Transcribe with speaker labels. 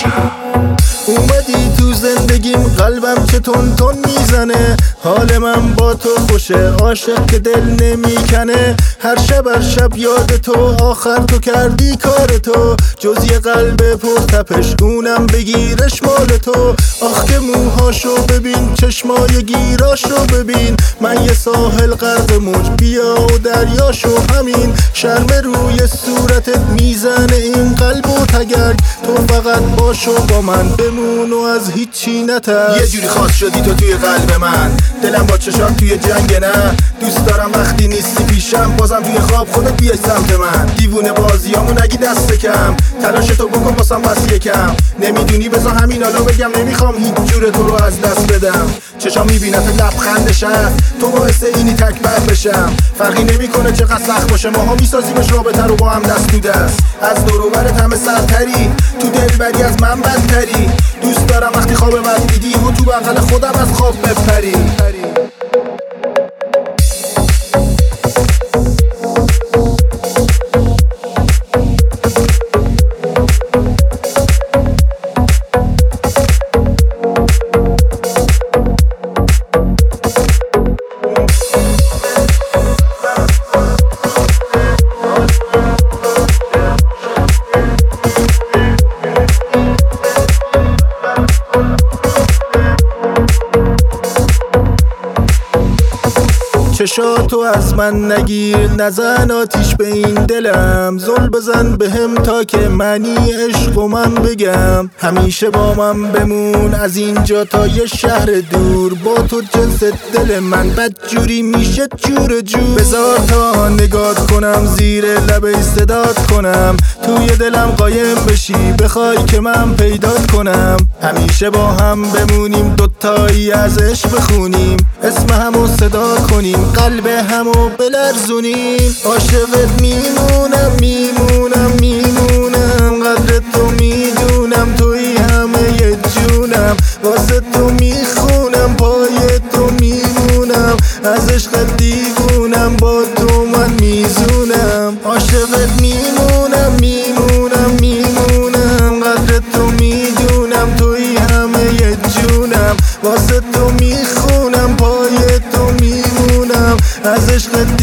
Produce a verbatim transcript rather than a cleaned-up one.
Speaker 1: اومدی تو زندگیم قلبم چه تون تون میزنه، حال من با تو خوشه، عاشق که دل نمیکنه. هر شب هر شب یاد تو، آخر تو کردی کار تو، جز یه قلب پرتپش اونم بگیرش مال تو. آخ که موهاشو ببین، چشمای گیراشو ببین، من یه ساحل غرق موج، بیا و دریاشو همین. شرم روی صورتت میزنه این قلب و تگرگ، تو فقط باشو با من بمون و از هیچی نترس.
Speaker 2: یه جوری خاص شدی تو توی قلب من، دلم با چشات توی جنگ نه. دوست دارم وقتی نیستی پیشم، بازم توی خواب خودت بیای سمت من. دیوونه بازیامو نگی دست کم، تلاش تو بکن باسم بس یکم. نمیدونی بذار همین حالا بگم، نمیخوام هیچ جور تو رو از دست بدم. چشام میبینت لبخندش هست، تو باعث اینی تکبر بشم. فرقی نمیکنه چقدر سخت باشه، ماها میسازیمش رابطه رو با هم دست تو دست. از دور و برت همه سرتری، تو دلبری از من بدتری. دوست دارم وقتی خواب من دیدی و تو بغل خودم از خواب بپری.
Speaker 1: چشاتو از من نگیر، نزن آتیش به این دلم. زل بزن به هم تا که منی عشق و من بگم. همیشه با من بمون از اینجا تا یه شهر دور، با تو جنس دل من بد جوری میشه جور جور. بذار تا نگات کنم، زیر لبه صدات کنم، توی دلم قایم بشی، بخوای که من پیدات کنم. همیشه با هم بمونیم، دوتایی از عشق بخونیم، اسم همو صدا کنیم، قلب همو بلرزونیم. عاشقت میمونم میمونم میمونم، قدر تو میدونم، توی همه یه جونم. واسه تو میخونم، پای تو میمونم، از عشقت دیوونم، با تو من میزونم. عاشقت میمونم میمونم میمونم، قدر تو میدونم، توی همه یه جونم. واسه تو میخونم، پای تو میمونم، از عشقت